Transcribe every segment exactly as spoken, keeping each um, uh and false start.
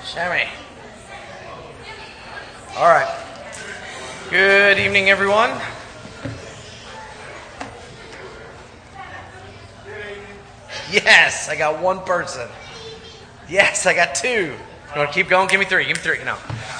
Sammy. All right. Good evening, everyone. Yes, I got one person. Yes, I got two. You want to keep going? Give me three. Give me three. No.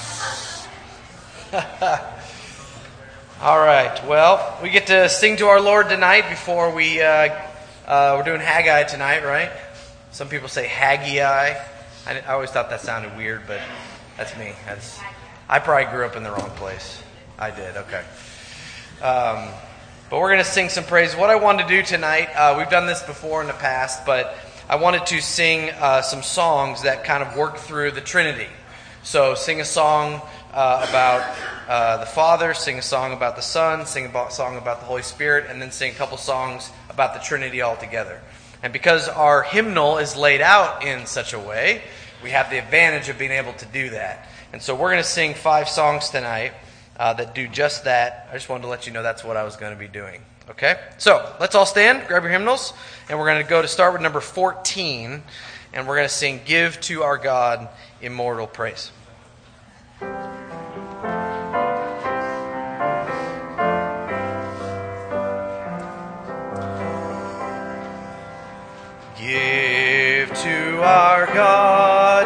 All right. Well, we get to sing to our Lord tonight before we, uh, uh, we're doing Haggai tonight, right? Some people say Haggai. I, I always thought that sounded weird, but that's me. That's, I probably grew up in the wrong place. I did. Okay. Um, but we're going to sing some praise. What I wanted to do tonight, uh, we've done this before in the past, but I wanted to sing uh, some songs that kind of work through the Trinity. So sing a song uh, about uh, the Father, sing a song about the Son, sing a song about the Holy Spirit, and then sing a couple songs about the Trinity altogether. And because our hymnal is laid out in such a way, we have the advantage of being able to do that. And so we're going to sing five songs tonight uh, that do just that. I just wanted to let you know that's what I was going to be doing. Okay? So let's all stand, grab your hymnals, and we're going to go to start with number fourteen, and we're going to sing Give to Our God Immortal Praise. Give to our God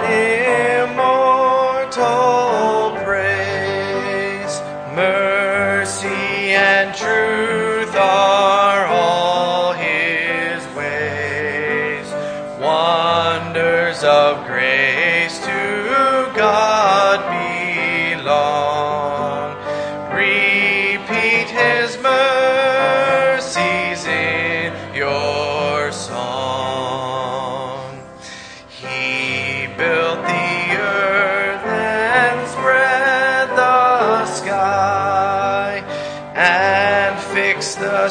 immortal praise, mercy and truth are all His ways, wonders of grace to God belong. Repeat His mercies in your song. He built the earth and spread the sky and fixed the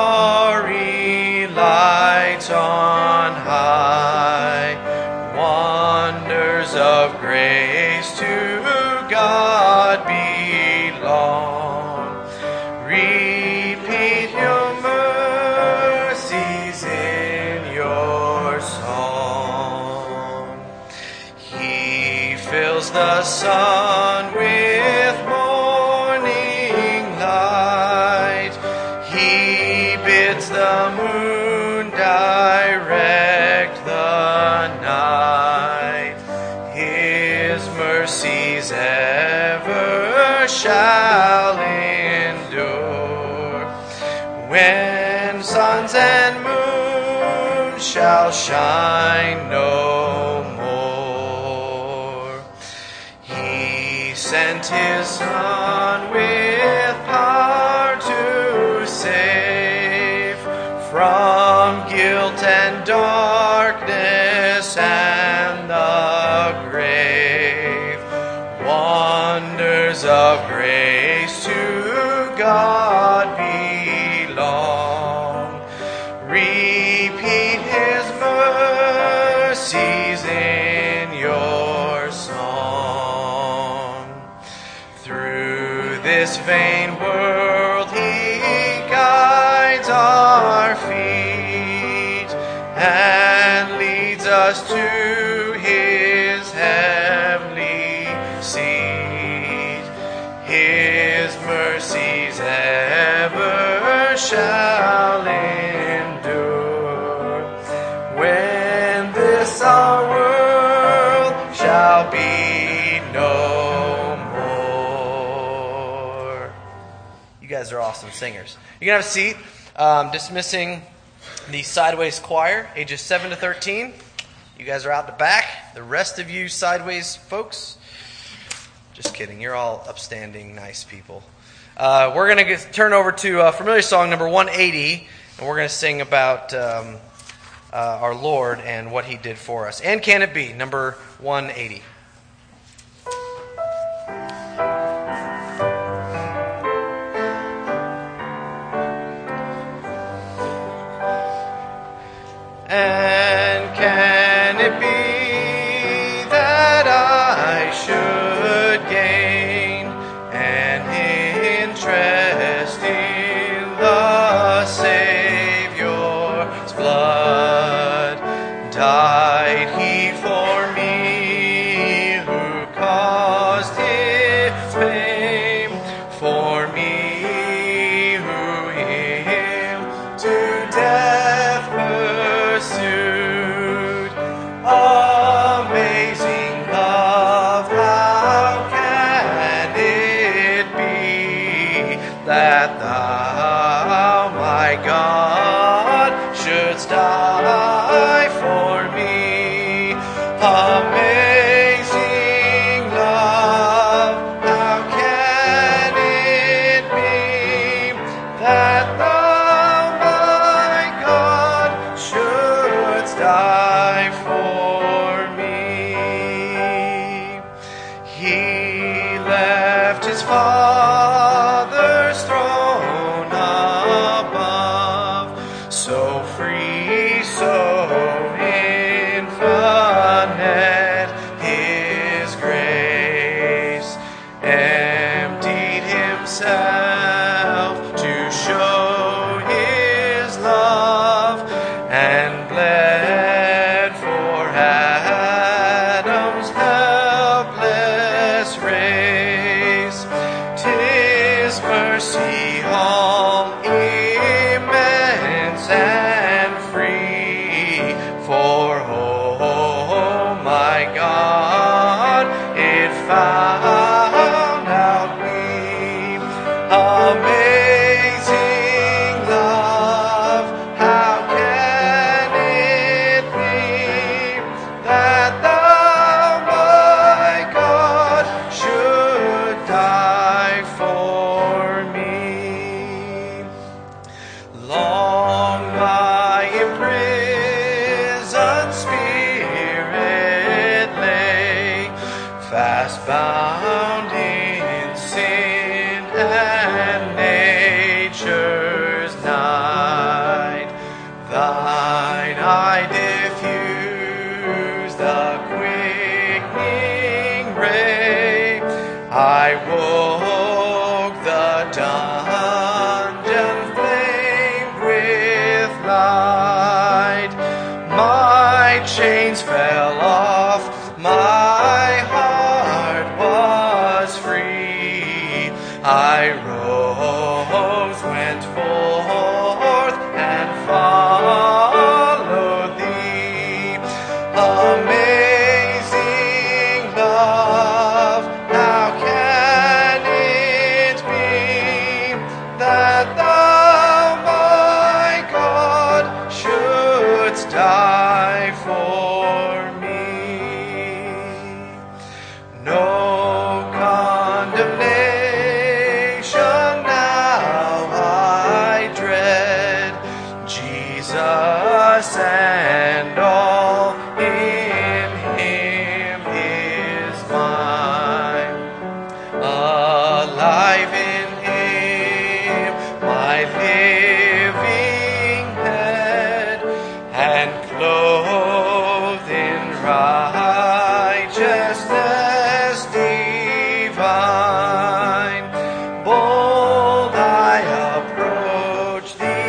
starry light on high. Wonders of grace to God belong. Repeat your mercies in your song. He fills the sun with morning light. He bids the moon direct the night. His mercies ever shall endure. When suns and moons shall shine no more. He sent His Son with power to save from guilt and darkness and the grave. Wonders of grace to God belong. Repeat His mercies in your song. Through this vain world He guides our feet and leads us to His heavenly seat. His mercies ever shall endure. When this our world shall be no more. You guys are awesome singers. You can have a seat. Um, dismissing the Sideways Choir, ages seven to thirteen. You guys are out the back. The rest of you Sideways folks, just kidding. You're all upstanding, nice people. Uh, we're going to turn over to uh, familiar song number one eighty, and we're going to sing about um, uh, our Lord and what He did for us. And Can It Be, number one eighty. And can it be that I should gain an interest in the Savior's blood? Died He for me who pursuit. Amazing love, how can it be that thou, my God, shouldst die for me? Amazing love, how can it be that thou, my God, shouldst die for me? He left his Father's throne above, so free, so infinite his grace, emptied himself to show his love, and bled for Adam's helpless race. 'Tis mercy all immense and free, for oh my God, it found out me. Amazing love, how can it be that thou, my God, should die for me? Long my imprisoned spirit lay, fast bound in sin and nature's night. Thine eye diffused the quickening ray. I woke the dungeon flamed with light. My chains fell off, my heart was free. I rose, went forth, and followed thee. Amazing love, how can it be that thou, my God, shouldst die for me? No condemnation now I dread, Jesus and all in him is mine. Alive in him, my living head, and clothed in righteousness divine. Bold I approach the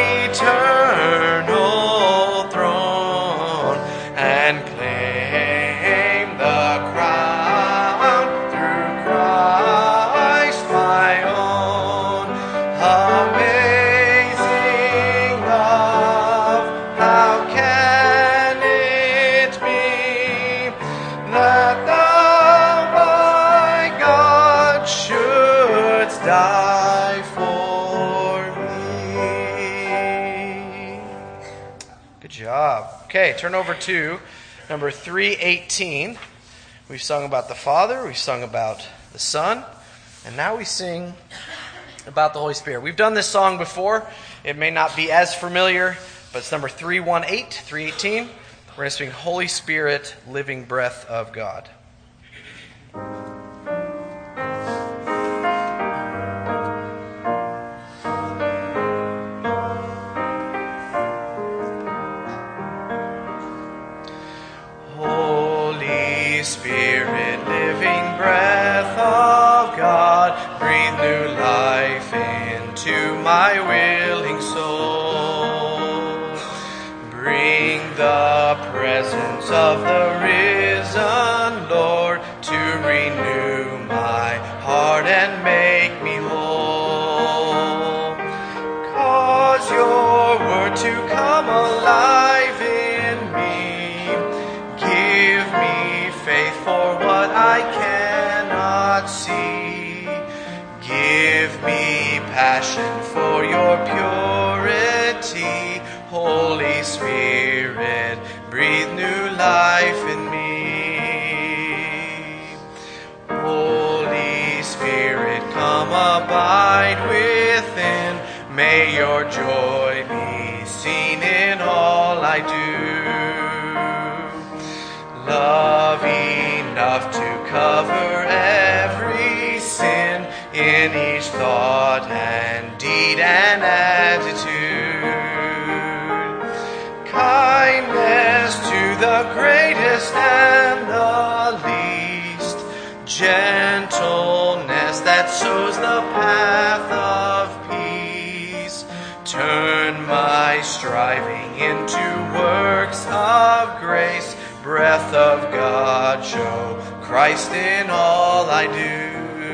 eternal throne, and claim the crown through Christ my own. Amazing love, how can it be that thou, my God, shouldst die for me? Good job. Okay, turn over to number three eighteen. We've sung about the Father, we've sung about the Son, and now we sing about the Holy Spirit. We've done this song before. It may not be as familiar, but it's number three eighteen, three eighteen. We're going to sing Holy Spirit, Living Breath of God. Holy Spirit, living breath of God, breathe new life into my willing soul. Bring the presence of the risen Lord to renew my heart and make me whole. Cause your word to come alive your purity. Holy Spirit, breathe new life in me. Holy Spirit, come abide within. May your joy be seen in all I do. Love enough to cover every sin in each thought and deed and attitude. Kindness to the greatest and the least. Gentleness that sows the path of peace. Turn my striving into works of grace. Breath of God, show Christ in all I do.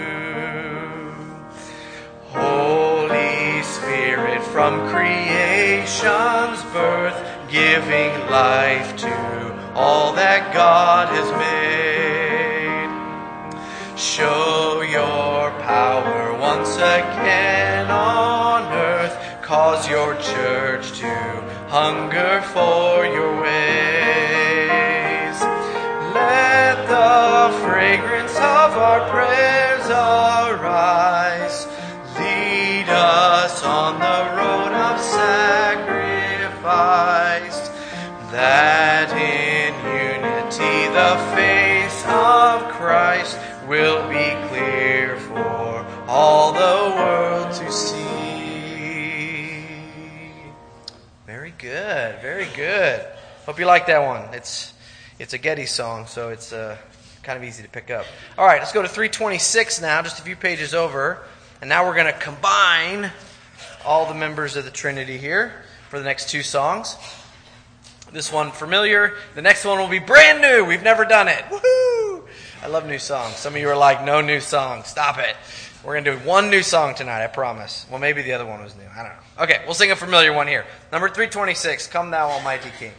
Holy Spirit, from creation's birth, giving life to all that God has made. Show your power once again on earth. Cause your church to hunger for your ways. Let the fragrance of our prayers arise. Lead us on the road of sacrifice, that in unity the face of Christ will be clear for all the world to see. Very good, very good. Hope you like that one. It's it's a Getty song, so it's uh, kind of easy to pick up. All right, let's go to three twenty-six now, just a few pages over. And now we're going to combine all the members of the Trinity here for the next two songs. This one familiar. The next one will be brand new. We've never done it. Woohoo! I love new songs. Some of you are like, no new song. Stop it. We're going to do one new song tonight, I promise. Well, maybe the other one was new. I don't know. Okay, we'll sing a familiar one here. Number three twenty-six, Come Thou Almighty King.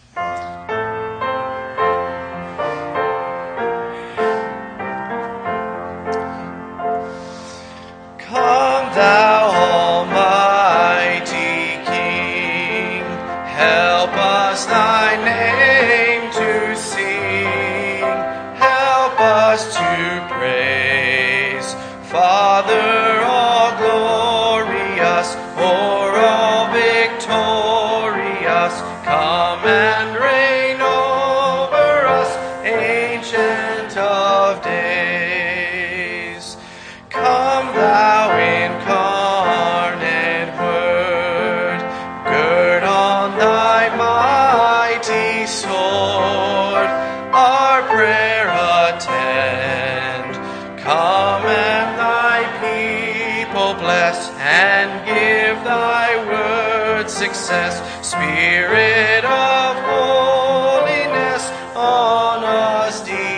Come Thou Almighty King, help us Thy name to sing, help us to praise. Father, all glorious, o'er all victorious, come and reign over us, Ancient of Days. Come Thou incarnate Word, gird on Thy mighty sword, our prayer attend. Come and Thy people bless, and give Thy word success. Spirit of holiness, on us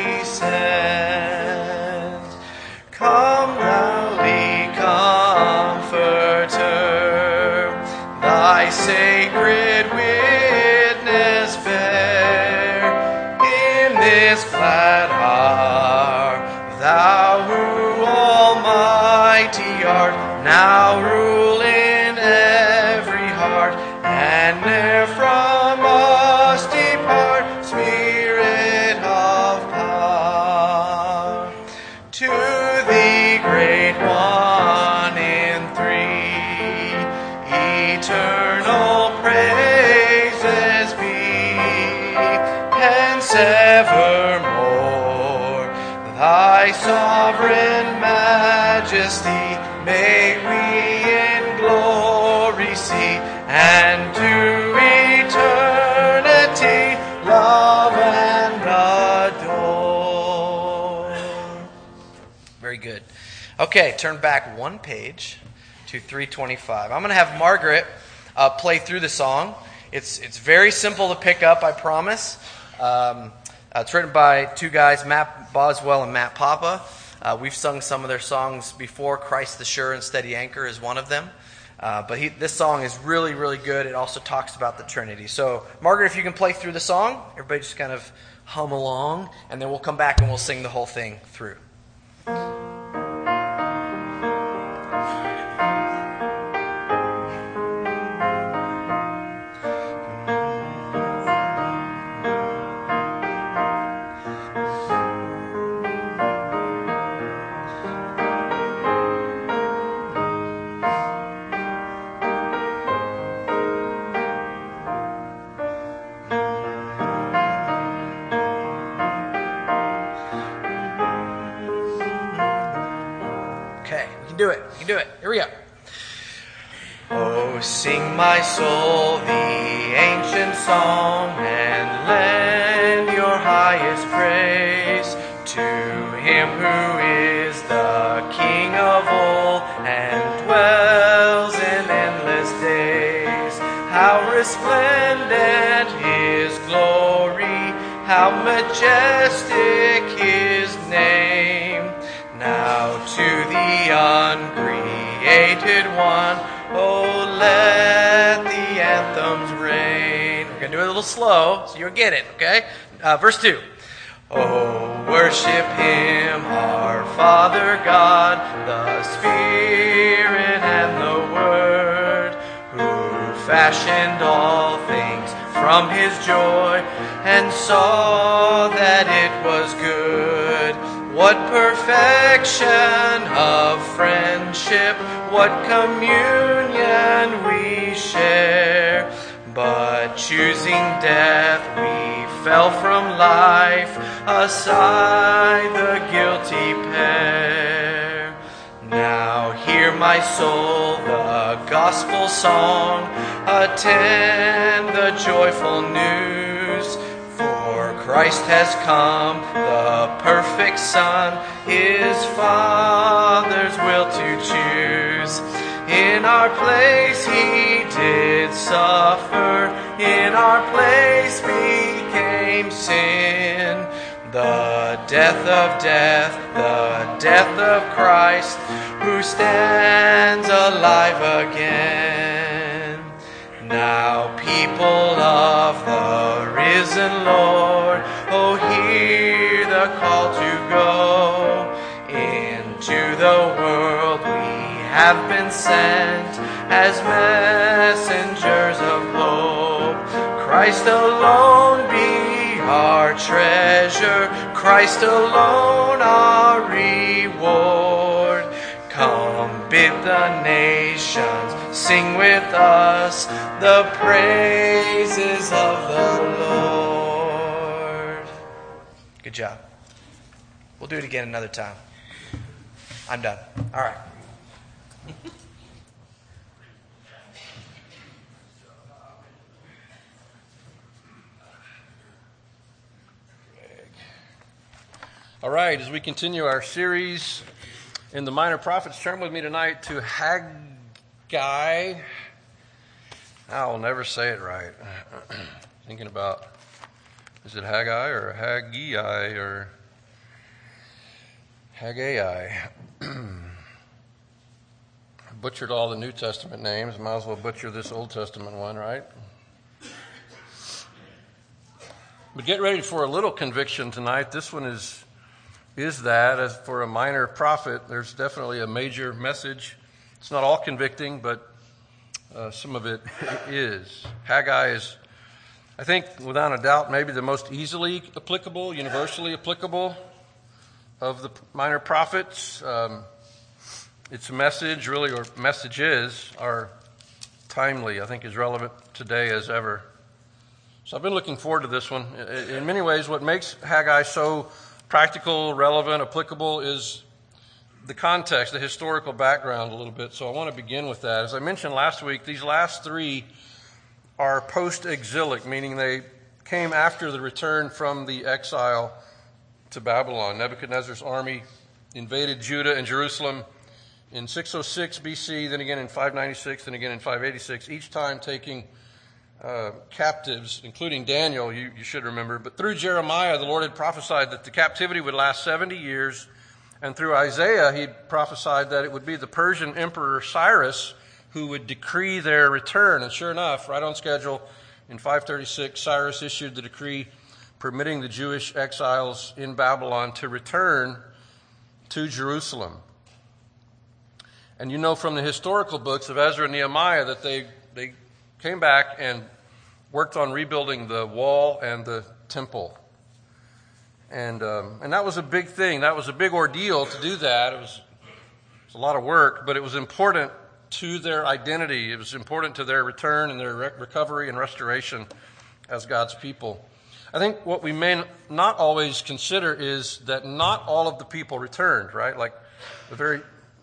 descend. Come Thou Comforter, Thy sacred witness bear in this glad hour. Thou who almighty art, now rule in every heart, and ne'er from us depart, Spirit of power. To Thee, great One in three, eternal praises be, hence evermore. Thy sovereign majesty may we in glory see, and to eternity love and adore. Very good. Okay, turn back one page to three twenty-five. I'm going to have Margaret uh, play through the song. It's it's very simple to pick up, I promise. Um, uh, it's written by two guys, Matt Boswell and Matt Papa. Uh, we've sung some of their songs before. Christ the Sure and Steady Anchor is one of them. Uh, but he, this song is really, really good. It also talks about the Trinity. So, Margaret, if you can play through the song, everybody just kind of hum along, and then we'll come back and we'll sing the whole thing through. do it. You can do it. Here we go. Oh, sing my soul the ancient song and lend your highest praise to him who is the King of all and dwells in endless days. How resplendent his glory, how majestic his name. Now to the uncreated one, oh, let the anthems reign. We're going to do it a little slow so you'll get it, okay? Uh, verse two. Oh, worship him, our Father God, the Spirit and the Word, who fashioned all things from his joy and saw that it was good. What perfection of friendship, what communion we share. But choosing death, we fell from life, aside the guilty pair. Now hear my soul, the gospel song, attend the joyful news. For Christ has come, the perfect Son, his Father's will to choose. In our place he did suffer, in our place became sin. The death of death, the death of Christ, who stands alive again. Now people of the risen Lord, oh, hear the call to go into the world. We have been sent as messengers of hope. Christ alone be our treasure, Christ alone our reward. Come, bid the nations sing with us the praises of the Lord. Good job. We'll do it again another time. I'm done. All right. All right, as we continue our series in the Minor Prophets, turn with me tonight to Haggai. I will never say it right. Thinking about, is it Haggai or Haggai or Haggai? Butchered all the New Testament names. Might as well butcher this Old Testament one, right? But get ready for a little conviction tonight. This one is is that. As for a minor prophet, there's definitely a major message. It's not all convicting, but uh, some of it is. Haggai is, I think, without a doubt, maybe the most easily applicable, universally applicable of the minor prophets. Um, its message, really, or messages, are timely. I think is relevant today as ever. So I've been looking forward to this one. In many ways, what makes Haggai so practical, relevant, applicable is the context, the historical background a little bit. So I want to begin with that. As I mentioned last week, these last three are post-exilic, meaning they came after the return from the exile to Babylon. Nebuchadnezzar's army invaded Judah and Jerusalem in six oh six B C, then again in five ninety-six, then again in five eighty-six, each time taking Uh, captives, including Daniel, you, you should remember. But through Jeremiah, the Lord had prophesied that the captivity would last seventy years. And through Isaiah, he prophesied that it would be the Persian Emperor Cyrus who would decree their return. And sure enough, right on schedule, in five thirty-six, Cyrus issued the decree permitting the Jewish exiles in Babylon to return to Jerusalem. And you know from the historical books of Ezra and Nehemiah that they, they came back and worked on rebuilding the wall and the temple. And um, and that was a big thing. That was a big ordeal to do that. It was, it was a lot of work, but it was important to their identity. It was important to their return and their re- recovery and restoration as God's people. I think what we may not always consider is that not all of the people returned, right? Like the very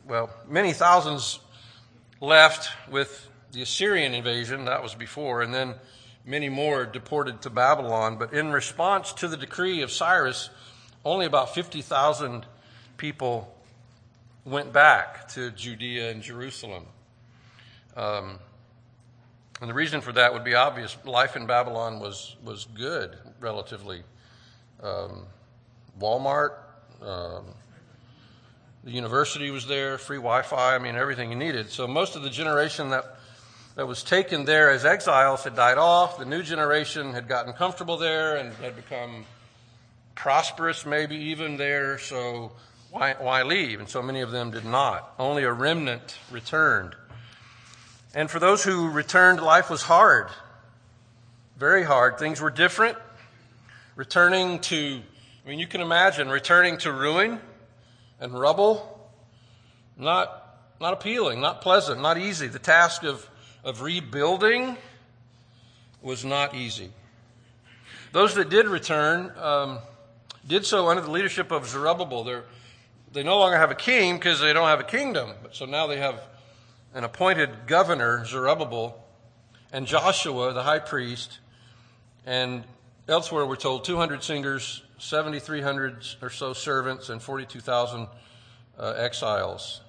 well, many thousands left with the Assyrian invasion. That was before. And then many more deported to Babylon. But in response to the decree of Cyrus, only about fifty thousand people went back to Judea and Jerusalem. Um, and the reason for that would be obvious. Life in Babylon was, was good, relatively. Um, Walmart, um, the university was there, free Wi-Fi, I mean, everything you needed. So most of the generation that, that was taken there as exiles had died off. The new generation had gotten comfortable there and had become prosperous, maybe even there. So why, why leave? And so many of them did not. Only a remnant returned. And for those who returned, life was hard, very hard. Things were different. Returning to, I mean, you can imagine returning to ruin and rubble, not, not appealing, not pleasant, not easy. The task of, of rebuilding was not easy. Those that did return um, did so under the leadership of Zerubbabel. They're, they no longer have a king because they don't have a kingdom. But so now they have an appointed governor, Zerubbabel, and Joshua, the high priest, and elsewhere we're told two hundred singers, seven thousand three hundred or so servants, and forty-two thousand uh, exiles.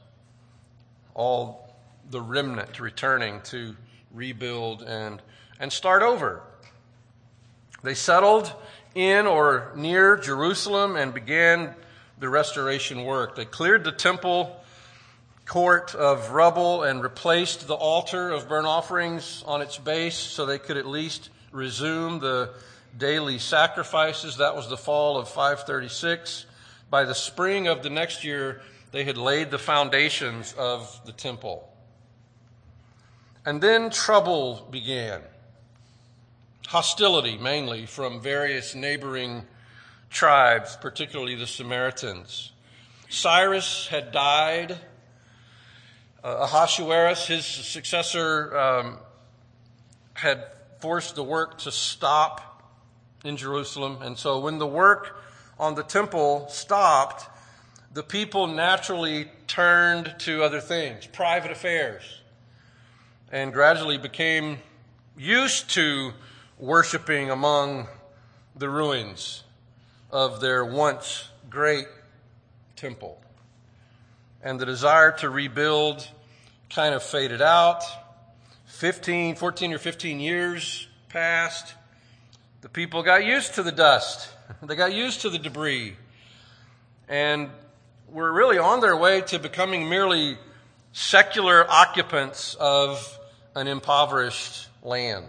All the remnant returning to rebuild and, and start over. They settled in or near Jerusalem and began the restoration work. They cleared the temple court of rubble and replaced the altar of burnt offerings on its base so they could at least resume the daily sacrifices. That was the fall of five thirty-six. By the spring of the next year, they had laid the foundations of the temple. And then trouble began. Hostility, mainly, from various neighboring tribes, particularly the Samaritans. Cyrus had died. Uh, Ahasuerus, his successor, um, had forced the work to stop in Jerusalem. And so when the work on the temple stopped, the people naturally turned to other things, private affairs, and gradually became used to worshiping among the ruins of their once great temple. And the desire to rebuild kind of faded out. fifteen, fourteen or fifteen years passed. The people got used to the dust. They got used to the debris. And were really on their way to becoming merely secular occupants of an impoverished land.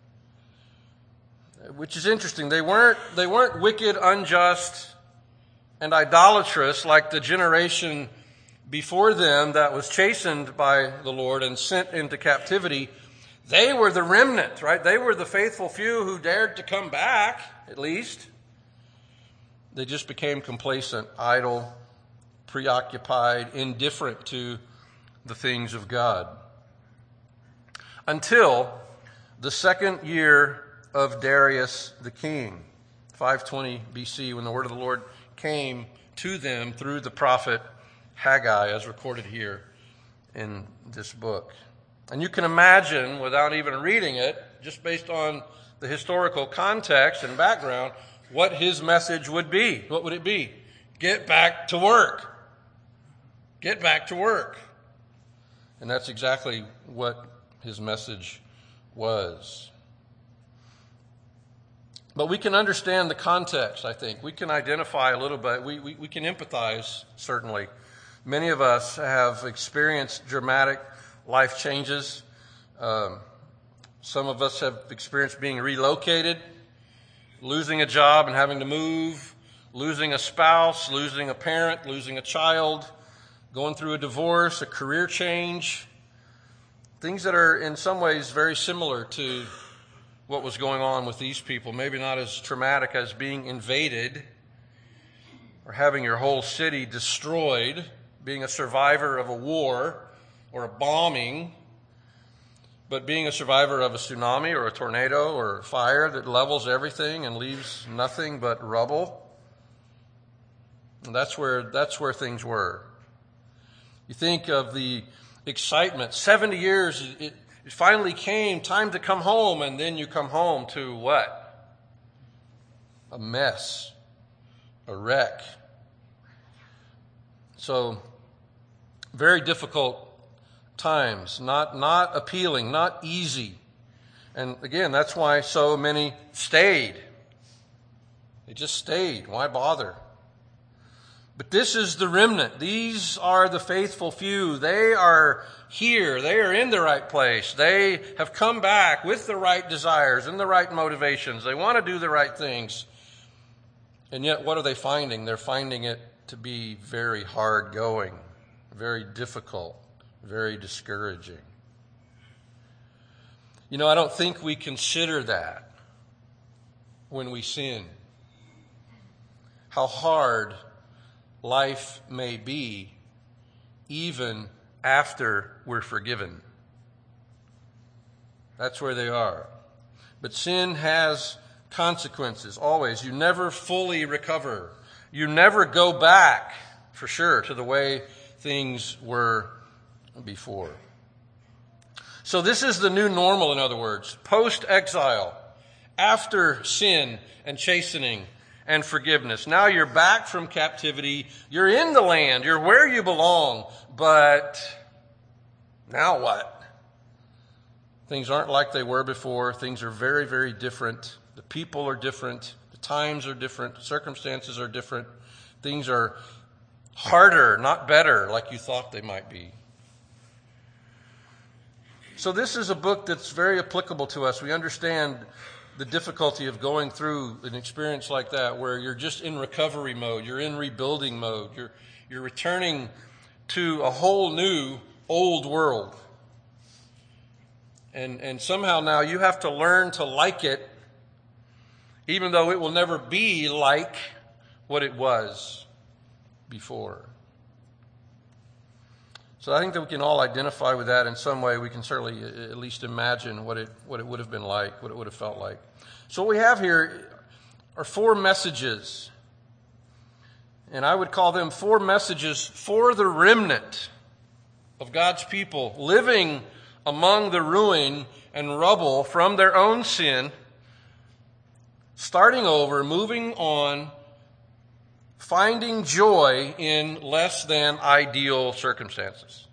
Which is interesting. They weren't, they weren't wicked, unjust, and idolatrous like the generation before them that was chastened by the Lord and sent into captivity. They were the remnant, right? They were the faithful few who dared to come back, at least. They just became complacent, idle, preoccupied, indifferent to the things of God. Until the second year of Darius the king, five twenty B C, when the word of the Lord came to them through the prophet Haggai, as recorded here in this book. And you can imagine, without even reading it, just based on the historical context and background, what his message would be. What would it be? Get back to work. Get back to work. And that's exactly what his message was. But we can understand the context, I think. We can identify a little bit. We, we, we can empathize, certainly. Many of us have experienced dramatic life changes. Um, some of us have experienced being relocated, losing a job and having to move, losing a spouse, losing a parent, losing a child, going through a divorce, a career change. Things that are in some ways very similar to what was going on with these people. Maybe not as traumatic as being invaded or having your whole city destroyed, being a survivor of a war or a bombing, but being a survivor of a tsunami or a tornado or a fire that levels everything and leaves nothing but rubble. And that's where, that's where things were. You think of the excitement. seventy years, it, it finally came, time to come home, and then you come home to what? A mess, a wreck. So, very difficult times, not, not appealing, not easy. And again, that's why so many stayed. They just stayed. Why bother? But this is the remnant. These are the faithful few. They are here. They are in the right place. They have come back with the right desires and the right motivations. They want to do the right things. And yet, what are they finding? They're finding it to be very hard going, very difficult, very discouraging. You know, I don't think we consider that when we sin. How hard life may be even after we're forgiven. That's where they are. But sin has consequences, always. You never fully recover. You never go back, for sure, to the way things were before. So this is the new normal, in other words, post-exile, after sin and chastening and forgiveness. Now you're back from captivity. You're in the land. You're where you belong. But now what? Things aren't like they were before. Things are very, very different. The people are different. The times are different. Circumstances are different. Things are harder, not better, like you thought they might be. So this is a book that's very applicable to us. We understand the difficulty of going through an experience like that, where you're just in recovery mode, you're in rebuilding mode, you're you're returning to a whole new old world. And and somehow now you have to learn to like it, even though it will never be like what it was before. So I think that we can all identify with that in some way. We can certainly at least imagine what it what it would have been like, what it would have felt like. So what we have here are four messages. And I would call them four messages for the remnant of God's people living among the ruin and rubble from their own sin, starting over, moving on, finding joy in less than ideal circumstances.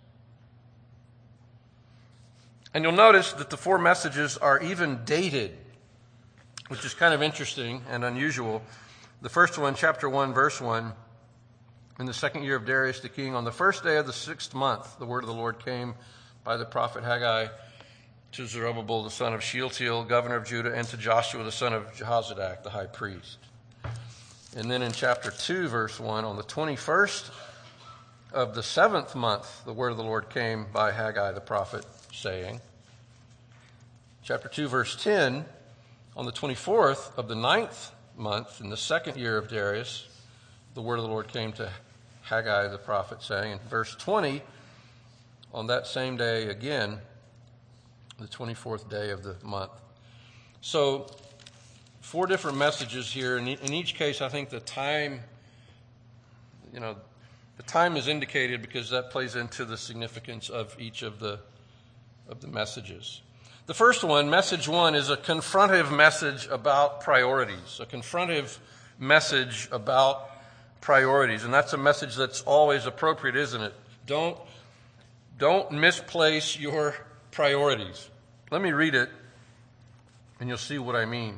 And you'll notice that the four messages are even dated, which is kind of interesting and unusual. The first one, chapter one, verse one, in the second year of Darius the king, on the first day of the sixth month, the word of the Lord came by the prophet Haggai to Zerubbabel, the son of Shealtiel, governor of Judah, and to Joshua, the son of Jehozadak, the high priest. And then in chapter two, verse one, on the twenty-first of the seventh month, the word of the Lord came by Haggai the prophet, saying. Chapter two, verse ten, on the twenty-fourth of the ninth month, in the second year of Darius, the word of the Lord came to Haggai the prophet, saying. In verse twenty, on that same day again, the twenty-fourth day of the month. So, four different messages here. In, in each case, I think the time, you know, the time is indicated because that plays into the significance of each of the of the messages. The first one, message one, is a confrontive message about priorities. A confrontive message about priorities, and that's a message that's always appropriate, isn't it? Don't don't misplace your priorities. Let me read it, and you'll see what I mean.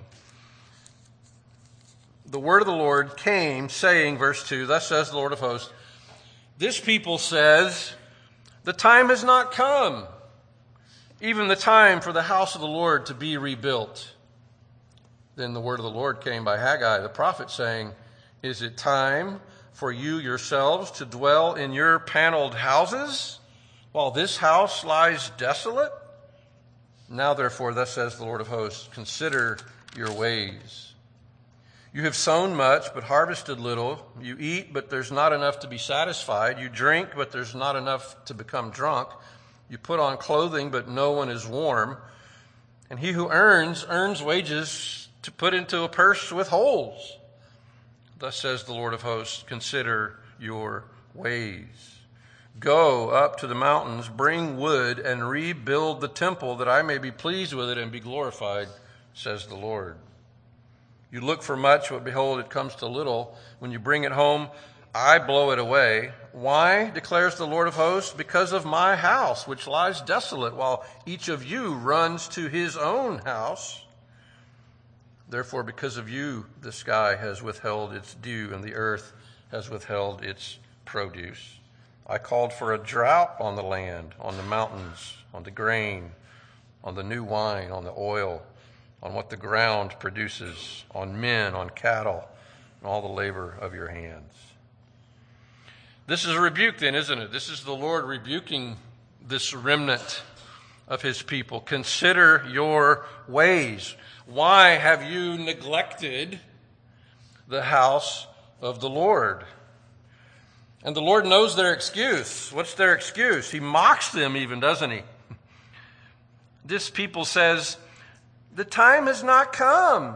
The word of the Lord came, saying, verse two, thus says the Lord of hosts, this people says, the time has not come, even the time for the house of the Lord to be rebuilt. Then the word of the Lord came by Haggai the prophet, saying, is it time for you yourselves to dwell in your paneled houses, while this house lies desolate? Now therefore, thus says the Lord of hosts, consider your ways. You have sown much, but harvested little. You eat, but there's not enough to be satisfied. You drink, but there's not enough to become drunk. You put on clothing, but no one is warm. And he who earns, earns wages to put into a purse with holes. Thus says the Lord of hosts, consider your ways. Go up to the mountains, bring wood, and rebuild the temple, that I may be pleased with it and be glorified, says the Lord. You look for much, but behold, it comes to little. When you bring it home, I blow it away. Why, declares the Lord of hosts? Because of my house, which lies desolate, while each of you runs to his own house. Therefore, because of you, the sky has withheld its dew, and the earth has withheld its produce. I called for a drought on the land, on the mountains, on the grain, on the new wine, on the oil, on what the ground produces, on men, on cattle, and all the labor of your hands. This is a rebuke then, isn't it? This is the Lord rebuking this remnant of his people. Consider your ways. Why have you neglected the house of the Lord? And the Lord knows their excuse. What's their excuse? He mocks them even, doesn't he? This people says, the time has not come.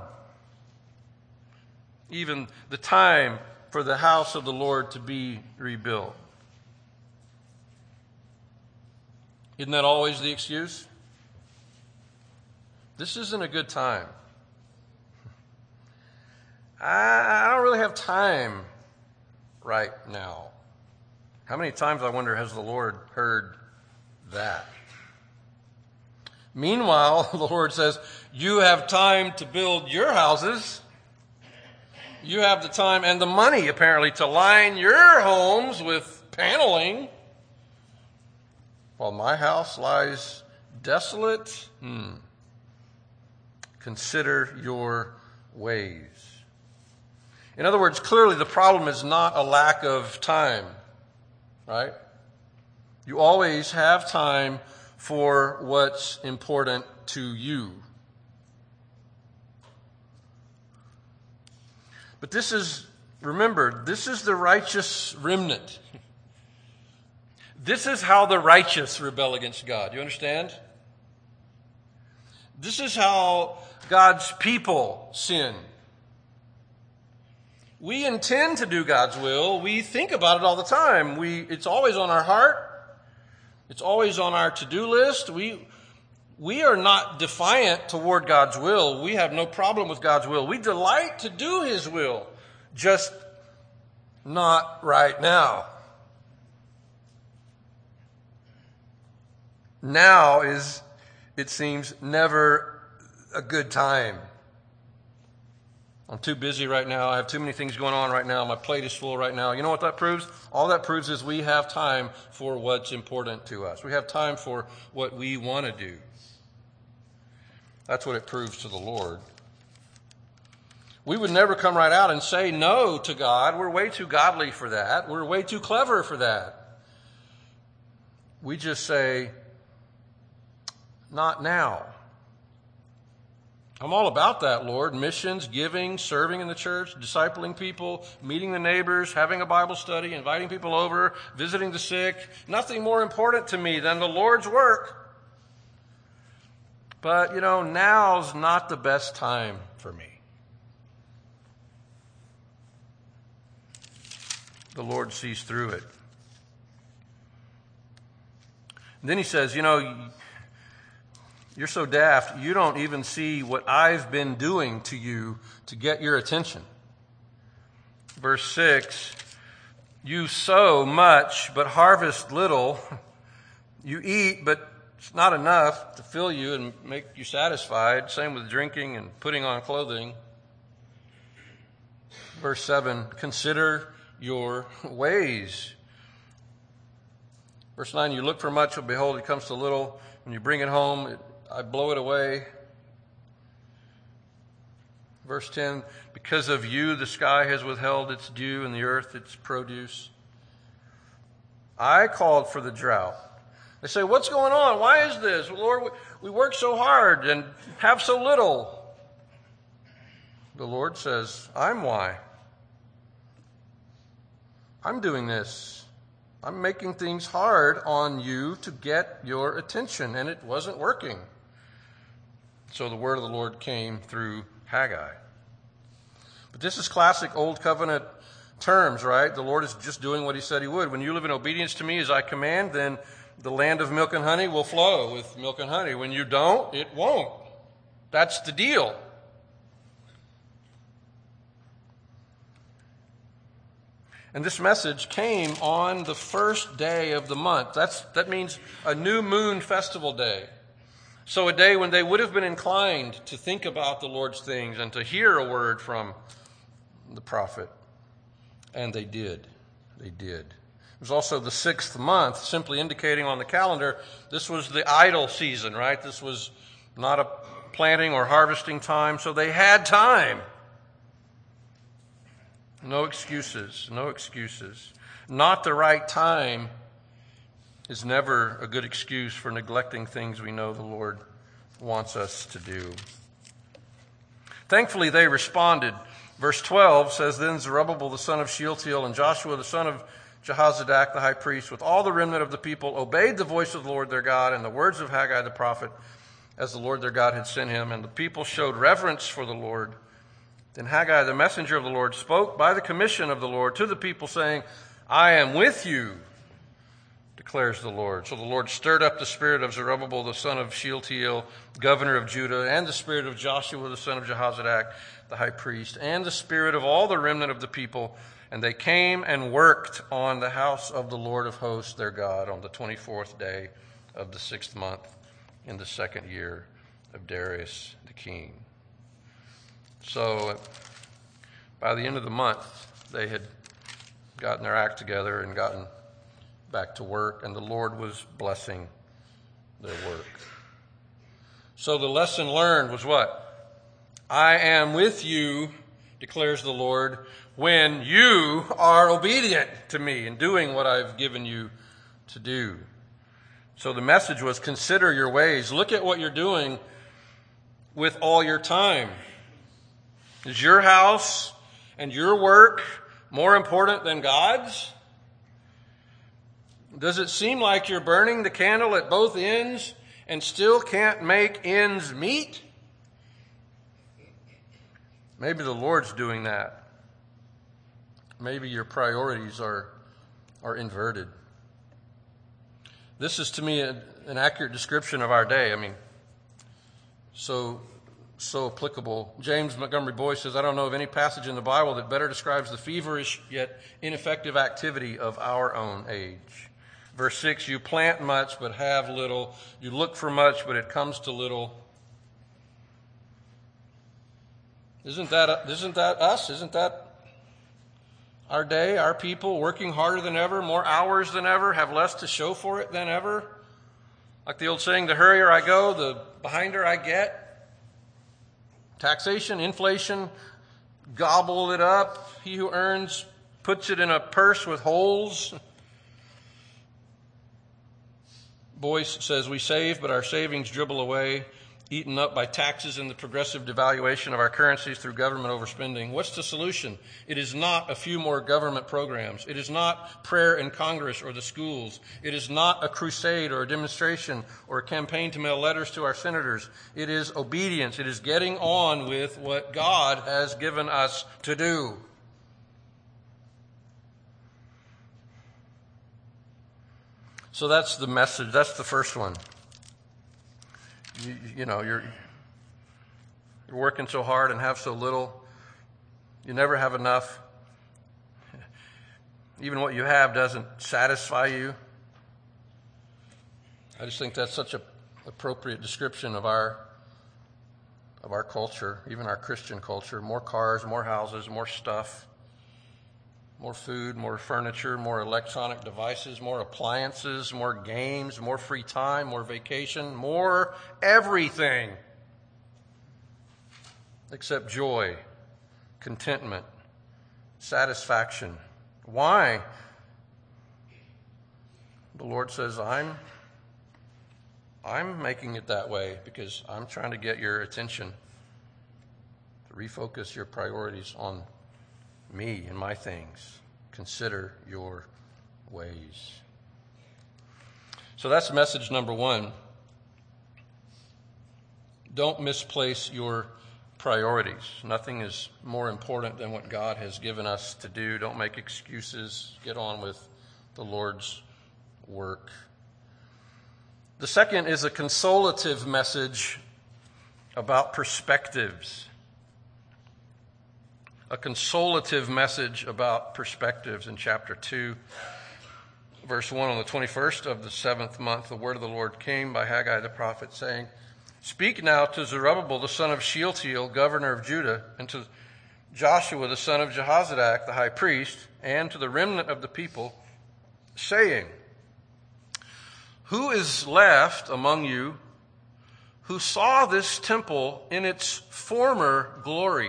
Even the time for the house of the Lord to be rebuilt. Isn't that always the excuse? This isn't a good time. I, I don't really have time right now. How many times, I wonder, has the Lord heard that? Meanwhile, the Lord says, you have time to build your houses. You have the time and the money, apparently, to line your homes with paneling, while my house lies desolate. Hmm. Consider your ways. In other words, clearly the problem is not a lack of time, right? You always have time for what's important to you. But this is, remember, this is the righteous remnant. This is how the righteous rebel against God. You understand? This is how God's people sin. We intend to do God's will. We think about it all the time. We, it's always on our heart. It's always on our to-do list. We, we are not defiant toward God's will. We have no problem with God's will. We delight to do his will, just not right now. Now is, it seems, never a good time. I'm too busy right now. I have too many things going on right now. My plate is full right now. You know what that proves? All that proves is we have time for what's important to us. We have time for what we want to do. That's what it proves to the Lord. We would never come right out and say no to God. We're way too godly for that. We're way too clever for that. We just say, not now. I'm all about that, Lord. Missions, giving, serving in the church, discipling people, meeting the neighbors, having a Bible study, inviting people over, visiting the sick. Nothing more important to me than the Lord's work. But, you know, now's not the best time for me. The Lord sees through it. And then he says, you know, you're so daft, you don't even see what I've been doing to you to get your attention. Verse six, you sow much, but harvest little. You eat, but it's not enough to fill you and make you satisfied. Same with drinking and putting on clothing. Verse seven, consider your ways. Verse nine, you look for much, but behold, it comes to little. When you bring it home, it I blow it away. Verse ten, because of you the sky has withheld its dew and the earth its produce. I called for the drought. They say, what's going on? Why is this? Well, Lord, we work so hard and have so little. The Lord says, I'm why. I'm doing this. I'm making things hard on you to get your attention, and it wasn't working. So the word of the Lord came through Haggai. But this is classic Old Covenant terms, right? The Lord is just doing what he said he would. When you live in obedience to me as I command, then the land of milk and honey will flow with milk and honey. When you don't, it won't. That's the deal. And this message came on the first day of the month. That's, that means a new moon festival day. So a day when they would have been inclined to think about the Lord's things and to hear a word from the prophet. And they did. They did. It was also the sixth month, simply indicating on the calendar this was the idle season, right? This was not a planting or harvesting time, so they had time. No excuses, no excuses. Not the right time is never a good excuse for neglecting things we know the Lord wants us to do. Thankfully, they responded. Verse twelve says, Then Zerubbabel the son of Shealtiel and Joshua the son of Jehozadak the high priest with all the remnant of the people obeyed the voice of the Lord their God and the words of Haggai the prophet as the Lord their God had sent him. And the people showed reverence for the Lord. Then Haggai, the messenger of the Lord, spoke by the commission of the Lord to the people, saying, I am with you, declares the Lord. So the Lord stirred up the spirit of Zerubbabel, the son of Shealtiel, governor of Judah, and the spirit of Joshua, the son of Jehozadak, the high priest, and the spirit of all the remnant of the people. And they came and worked on the house of the Lord of hosts, their God, on the twenty-fourth day of the sixth month in the second year of Darius the king. So by the end of the month, they had gotten their act together and gotten back to work, and the Lord was blessing their work. So the lesson learned was what? I am with you, declares the Lord, when you are obedient to me and doing what I've given you to do. So the message was, consider your ways. Look at what you're doing with all your time. Is your house and your work more important than God's? Does it seem like you're burning the candle at both ends and still can't make ends meet? Maybe the Lord's doing that. Maybe your priorities are, are inverted. This is, to me, a, an accurate description of our day. I mean, so... so applicable. James Montgomery Boyce says, I don't know of any passage in the Bible that better describes the feverish yet ineffective activity of our own age. Verse six, you plant much but have little. You look for much but it comes to little. Isn't that, isn't that us? Isn't that our day, our people, working harder than ever, more hours than ever, have less to show for it than ever? Like the old saying, the hurrier I go, the behinder I get. Taxation, inflation, gobble it up. He who earns puts it in a purse with holes. Boyce says, we save, but our savings dribble away, eaten up by taxes and the progressive devaluation of our currencies through government overspending. What's the solution? It is not a few more government programs. It is not prayer in Congress or the schools. It is not a crusade or a demonstration or a campaign to mail letters to our senators. It is obedience. It is getting on with what God has given us to do. So that's the message. That's the first one. You, you know, you're, you're working so hard and have so little. You never have enough. Even what you have doesn't satisfy you. I just think that's such an appropriate description of our of our culture, even our Christian culture. More cars, more houses, more stuff, more food, more furniture, more electronic devices, more appliances, more games, more free time, more vacation, more everything except joy, contentment, satisfaction. Why? The Lord says, I'm I'm making it that way because I'm trying to get your attention, to refocus your priorities on me and my things. Consider your ways. So that's message number one. Don't misplace your priorities. Nothing is more important than what God has given us to do. Don't make excuses. Get on with the Lord's work. The second is a consolative message about perspectives. A consolative message about perspectives in chapter two, verse one. On the twenty-first of the seventh month, the word of the Lord came by Haggai the prophet, saying, "Speak now to Zerubbabel, the son of Shealtiel, governor of Judah, and to Joshua, the son of Jehozadak, the high priest, and to the remnant of the people, saying, Who is left among you who saw this temple in its former glory?"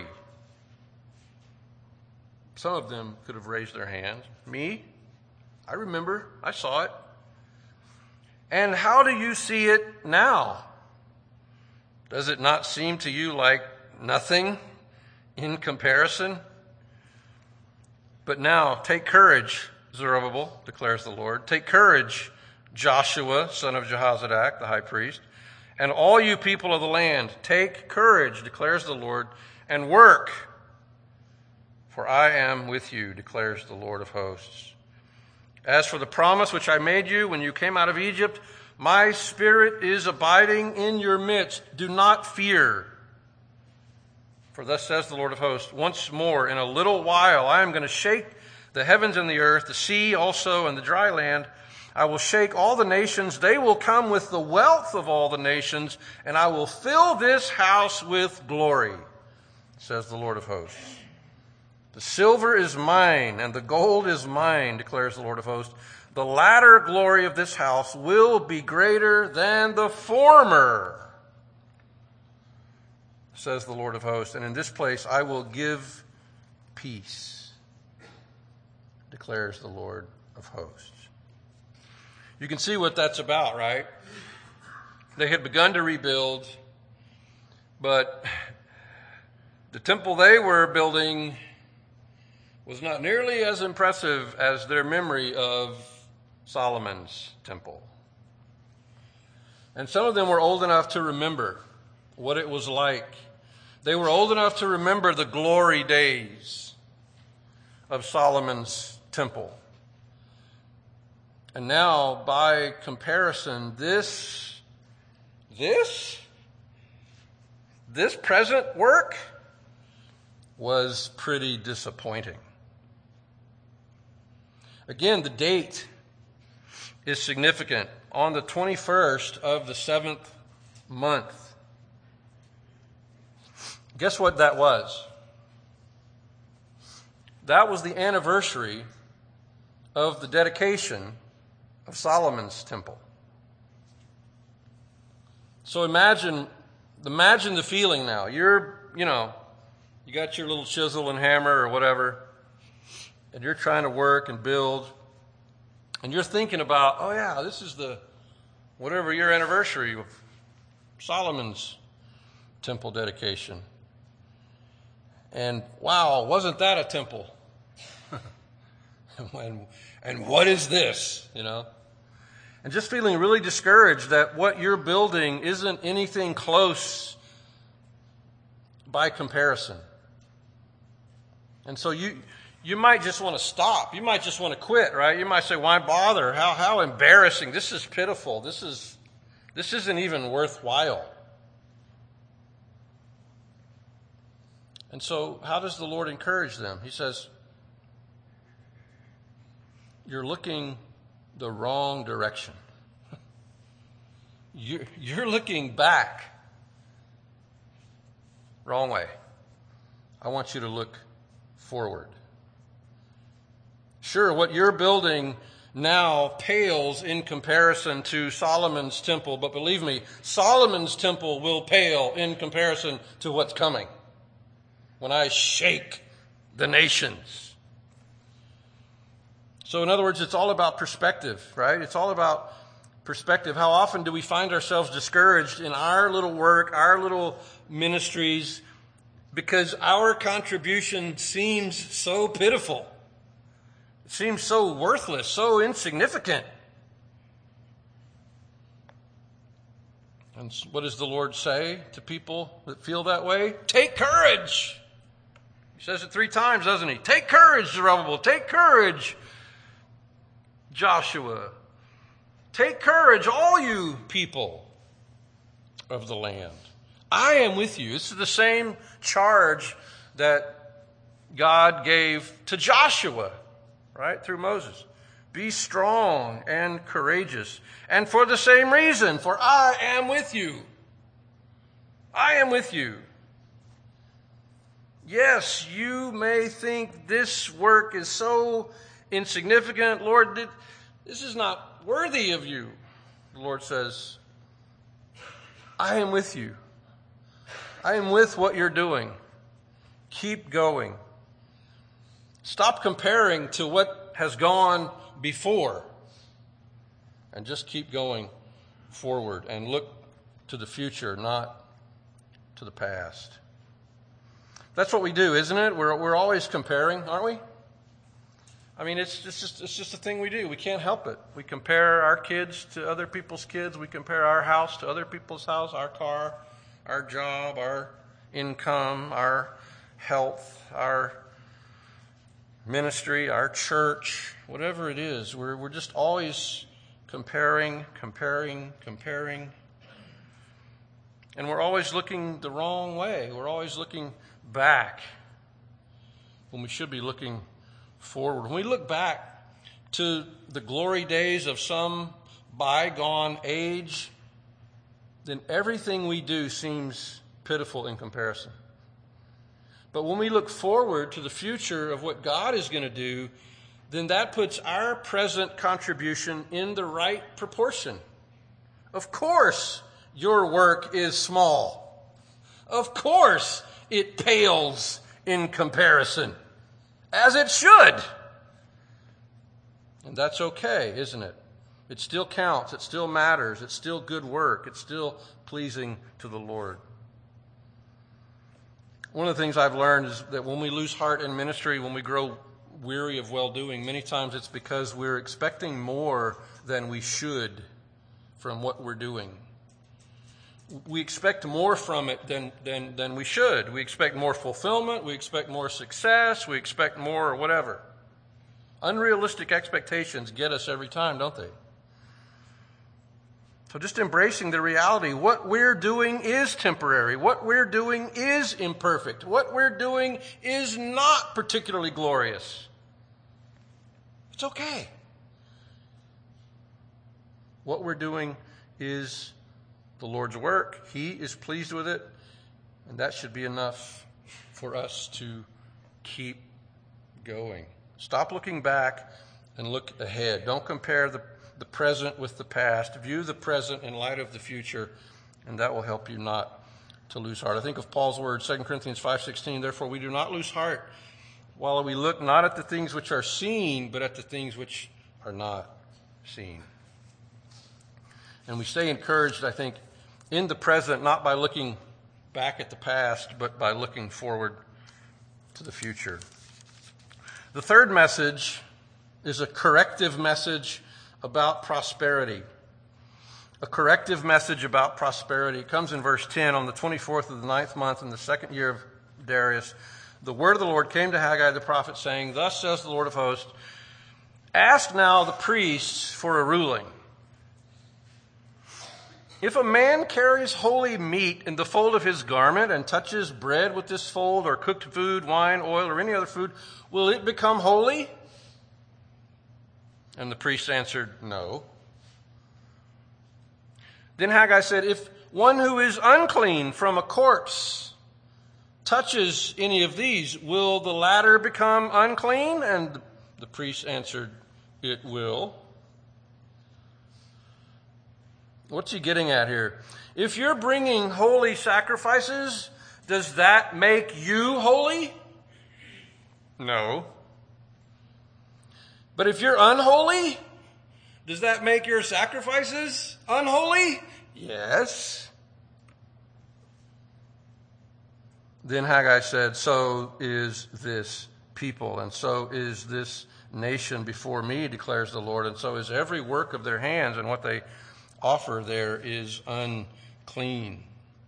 Some of them could have raised their hands. Me? I remember. I saw it. "And how do you see it now? Does it not seem to you like nothing in comparison? But now take courage, Zerubbabel, declares the Lord. Take courage, Joshua, son of Jehozadak, the high priest, and all you people of the land. Take courage, declares the Lord, and work. For I am with you, declares the Lord of hosts. As for the promise which I made you when you came out of Egypt, my spirit is abiding in your midst. Do not fear. For thus says the Lord of hosts, once more in a little while I am going to shake the heavens and the earth, the sea also and the dry land. I will shake all the nations. They will come with the wealth of all the nations, and I will fill this house with glory, says the Lord of hosts. The silver is mine, and the gold is mine, declares the Lord of hosts. The latter glory of this house will be greater than the former, says the Lord of hosts. And in this place I will give peace, declares the Lord of hosts. You can see what that's about, right? They had begun to rebuild, but the temple they were building was not nearly as impressive as their memory of Solomon's temple. And some of them were old enough to remember what it was like. They were old enough to remember the glory days of Solomon's temple. And now, by comparison, this, this, this present work was pretty disappointing. Again, the date is significant. On the twenty-first of the seventh month. Guess what that was? That was the anniversary of the dedication of Solomon's temple. So imagine, imagine the feeling now. You're, you know, you got your little chisel and hammer or whatever, and you're trying to work and build, and you're thinking about, oh yeah, this is the, whatever your anniversary of Solomon's temple dedication. And wow, wasn't that a temple? and, and what is this, you know? And just feeling really discouraged that what you're building isn't anything close by comparison. And so you you might just want to stop. You might just want to quit, right? You might say, why bother? How how embarrassing. This is pitiful. This is this isn't even worthwhile. And so how does the Lord encourage them? He says, you're looking the wrong direction. You're, you're looking back. Wrong way. I want you to look forward. Sure, what you're building now pales in comparison to Solomon's temple, but believe me, Solomon's temple will pale in comparison to what's coming when I shake the nations. So in other words, it's all about perspective, right? It's all about perspective. How often do we find ourselves discouraged in our little work, our little ministries, because our contribution seems so pitiful? It seems so worthless, so insignificant. And what does the Lord say to people that feel that way? Take courage. He says it three times, doesn't he? Take courage, Zerubbabel. Take courage, Joshua. Take courage, all you people of the land. I am with you. This is the same charge that God gave to Joshua, right, through Moses. Be strong and courageous. And for the same reason, for I am with you. I am with you. Yes, you may think this work is so insignificant. Lord, this is not worthy of you. The Lord says, I am with you. I am with what you're doing. Keep going. Stop comparing to what has gone before and just keep going forward and look to the future, not to the past. That's what we do, isn't it? We're we're always comparing, aren't we? I mean, it's just, it's just it's just a thing we do. We can't help it. We compare our kids to other people's kids. We compare our house to other people's house, our car, our job, our income, our health, our ministry, our church, whatever it is. We're we're just always comparing, comparing, comparing. And we're always looking the wrong way. We're always looking back when we should be looking forward. When we look back to the glory days of some bygone age, then everything we do seems pitiful in comparison. But when we look forward to the future of what God is going to do, then that puts our present contribution in the right proportion. Of course, your work is small. Of course, it pales in comparison, as it should. And that's okay, isn't it? It still counts. It still matters. It's still good work. It's still pleasing to the Lord. One of the things I've learned is that when we lose heart in ministry, when we grow weary of well-doing, many times it's because we're expecting more than we should from what we're doing. We expect more from it than, than, than we should. We expect more fulfillment. We expect more success. We expect more whatever. Unrealistic expectations get us every time, don't they? So just embracing the reality, what we're doing is temporary. What we're doing is imperfect. What we're doing is not particularly glorious. It's okay. What we're doing is the Lord's work. He is pleased with it, and that should be enough for us to keep going. Stop looking back and look ahead. Don't compare the, the present with the past. View the present in light of the future, and that will help you not to lose heart. I think of Paul's words, Second Corinthians five sixteen, therefore we do not lose heart while we look not at the things which are seen, but at the things which are not seen. And we stay encouraged, I think, in the present, not by looking back at the past, but by looking forward to the future. The third message is a corrective message about prosperity. A corrective message about prosperity. It comes in verse ten, on the twenty-fourth of the ninth month in the second year of Darius, the word of the Lord came to Haggai the prophet, saying, thus says the Lord of hosts, ask now the priests for a ruling. If a man carries holy meat in the fold of his garment and touches bread with this fold, or cooked food, wine, oil, or any other food, will it become holy? And the priest answered, no. Then Haggai said, if one who is unclean from a corpse touches any of these, will the latter become unclean? And the priest answered, it will. What's he getting at here? If you're bringing holy sacrifices, does that make you holy? No. But if you're unholy, does that make your sacrifices unholy? Yes. Then Haggai said, so is this people, and so is this nation before me, declares the Lord, and so is every work of their hands, and what they offer there is clean.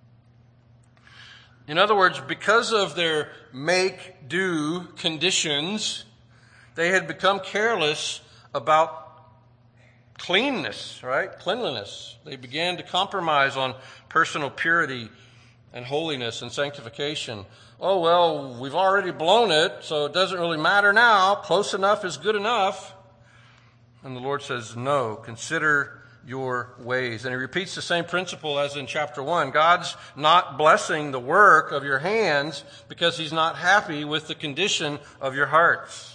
In other words, because of their make-do conditions, they had become careless about cleanness, right? Cleanliness. They began to compromise on personal purity and holiness and sanctification. Oh, well, we've already blown it, so it doesn't really matter now. Close enough is good enough. And the Lord says, no, consider your ways. And he repeats the same principle as in chapter one. God's not blessing the work of your hands because he's not happy with the condition of your hearts.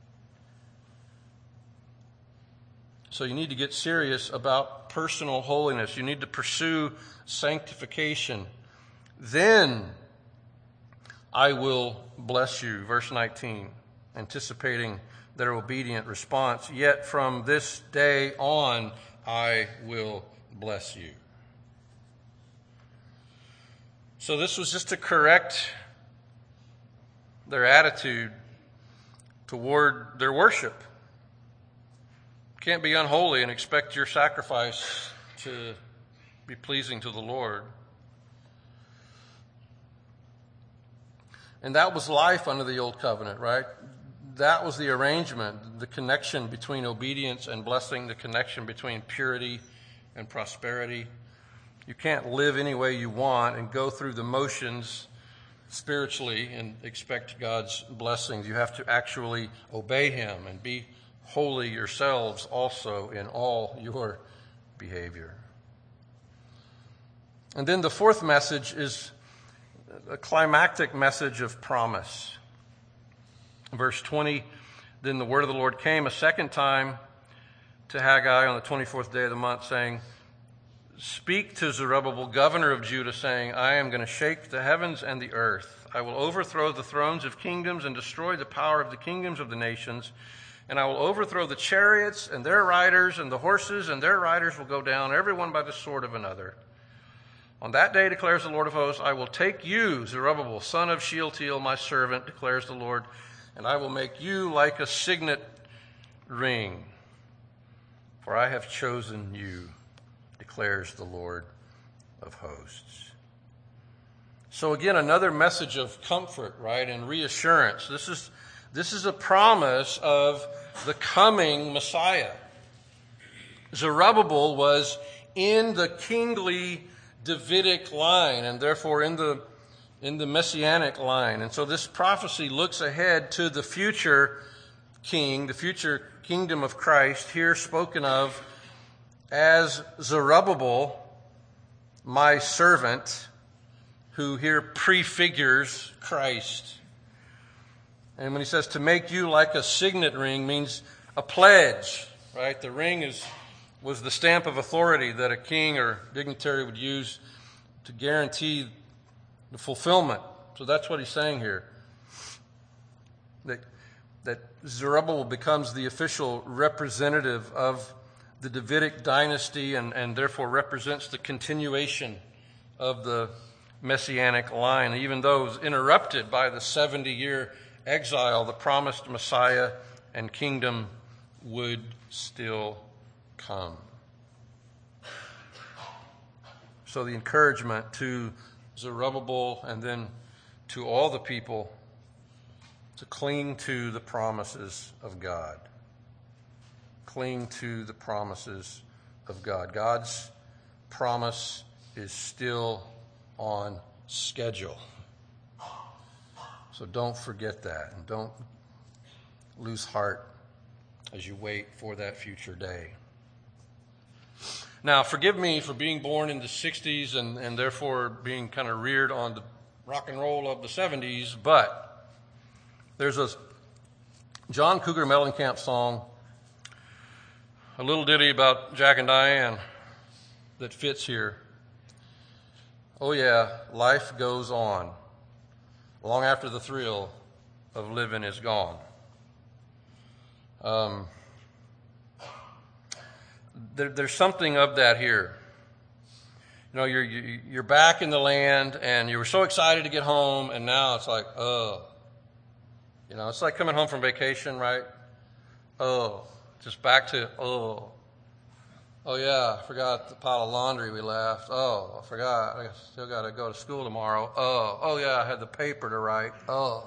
So you need to get serious about personal holiness. You need to pursue sanctification. Then I will bless you. Verse nineteen, anticipating their obedient response. Yet from this day on, I will bless you. So this was just to correct their attitude toward their worship. You can't be unholy and expect your sacrifice to be pleasing to the Lord. And that was life under the old covenant, right? That was the arrangement, the connection between obedience and blessing, the connection between purity and prosperity. You can't live any way you want and go through the motions spiritually and expect God's blessings. You have to actually obey him and be holy yourselves also in all your behavior. And then the fourth message is a climactic message of promise. Verse twenty, then the word of the Lord came a second time to Haggai on the twenty-fourth day of the month, saying, speak to Zerubbabel, governor of Judah, saying, I am going to shake the heavens and the earth. I will overthrow the thrones of kingdoms and destroy the power of the kingdoms of the nations. And I will overthrow the chariots and their riders, and the horses and their riders will go down, every one by the sword of another. On that day, declares the Lord of hosts, I will take you, Zerubbabel, son of Shealtiel, my servant, declares the Lord, and I will make you like a signet ring, for I have chosen you, declares the Lord of hosts. So again, another message of comfort, right, and reassurance. This is, this is a promise of the coming Messiah. Zerubbabel was in the kingly Davidic line, and therefore in the in the messianic line. And so this prophecy looks ahead to the future king, the future kingdom of Christ, here spoken of as Zerubbabel, my servant, who here prefigures Christ. And when he says to make you like a signet ring, means a pledge, right? The ring is was the stamp of authority that a king or dignitary would use to guarantee the fulfillment. So that's what he's saying here. That, that Zerubbabel becomes the official representative of the Davidic dynasty and, and therefore represents the continuation of the messianic line. Even though it was interrupted by the seventy-year exile, the promised Messiah and kingdom would still come. So the encouragement to Zerubbabel and then to all the people to cling to the promises of God. Cling to the promises of God. God's promise is still on schedule. So don't forget that, and don't lose heart as you wait for that future day. Now, forgive me for being born in the sixties and, and therefore being kind of reared on the rock and roll of the seventies, but there's a John Cougar Mellencamp song, a little ditty about Jack and Diane that fits here. Oh yeah, life goes on long after the thrill of living is gone. Um, there, there's something of that here. You know, you're you're back in the land, and you were so excited to get home, and now it's like, oh, you know, it's like coming home from vacation, right? Oh, just back to oh. Oh, yeah, I forgot the pile of laundry we left. Oh, I forgot. I still got to go to school tomorrow. Oh, oh, yeah, I had the paper to write. Oh.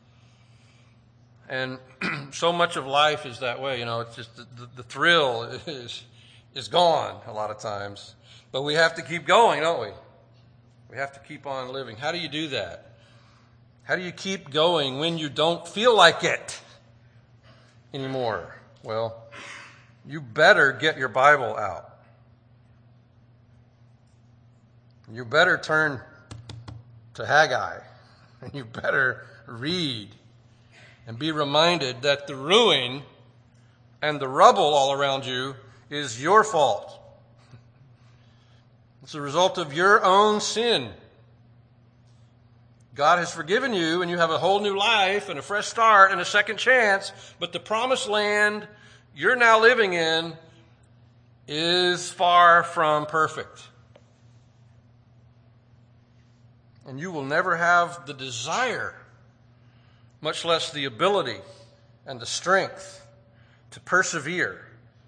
And so much of life is that way. You know, it's just the, the, the thrill is, is gone a lot of times. But we have to keep going, don't we? We have to keep on living. How do you do that? How do you keep going when you don't feel like it anymore? Well, you better get your Bible out. You better turn to Haggai. And you better read and be reminded that the ruin and the rubble all around you is your fault. It's a result of your own sin. God has forgiven you, and you have a whole new life and a fresh start and a second chance, but the promised land you're now living in is far from perfect. And you will never have the desire, much less the ability and the strength to persevere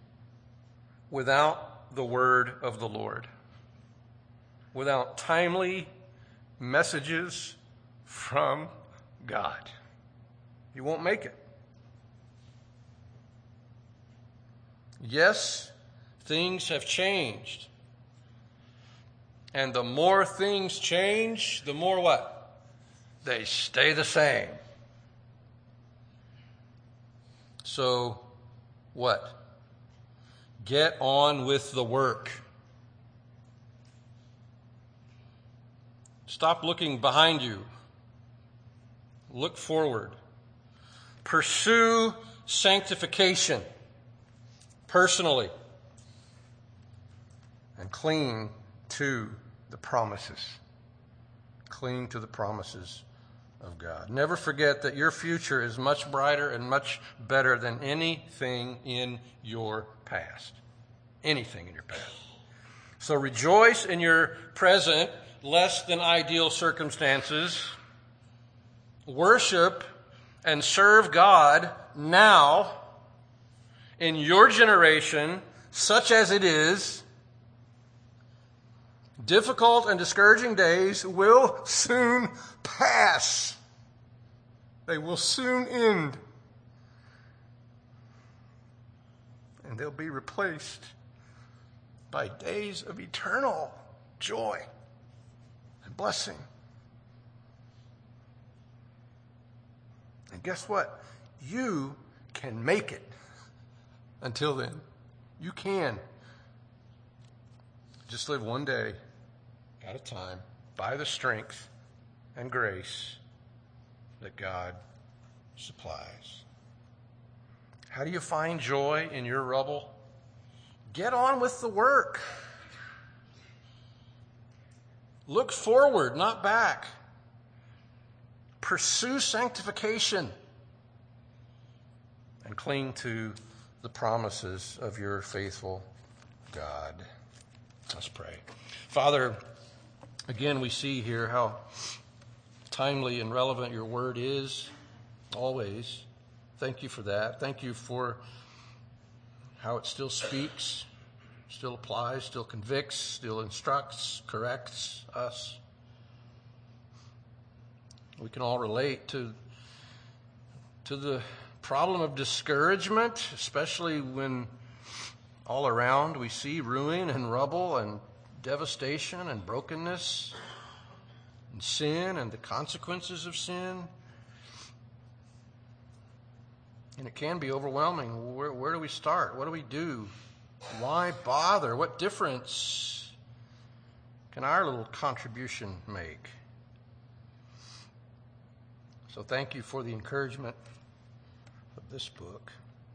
without the word of the Lord, without timely messages from God. You won't make it. Yes, things have changed. And the more things change, the more what? They stay the same. So, what? Get on with the work. Stop looking behind you. Look forward. Pursue sanctification personally and cling to the promises. Cling to the promises of God. Never forget that your future is much brighter and much better than anything in your past. Anything in your past. So rejoice in your present less than ideal circumstances. Worship and serve God now in your generation, such as it is. Difficult and discouraging days will soon pass. They will soon end. And they'll be replaced by days of eternal joy and blessing. And guess what? You can make it until then. You can. Just live one day at a time by the strength and grace that God supplies. How do you find joy in your rubble? Get on with the work. Look forward, not back. Pursue sanctification and cling to the promises of your faithful God. Let's pray. Father, again, we see here how timely and relevant your word is, always. Thank you for that. Thank you for how it still speaks, still applies, still convicts, still instructs, corrects us. We can all relate to, to the problem of discouragement, especially when all around we see ruin and rubble and devastation and brokenness and sin and the consequences of sin. And it can be overwhelming. Where, where do we start? What do we do? Why bother? What difference can our little contribution make? So thank you for the encouragement of this book,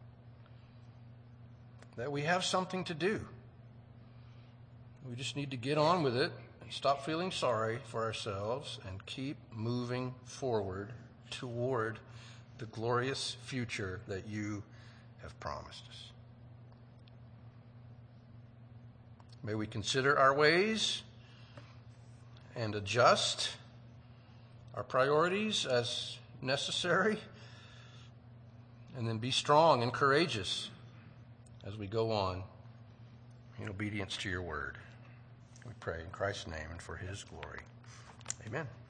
that we have something to do. We just need to get on with it and stop feeling sorry for ourselves and keep moving forward toward the glorious future that you have promised us. May we consider our ways and adjust our priorities as necessary, and then be strong and courageous as we go on in obedience to your word. We pray in Christ's name and for his glory. Amen.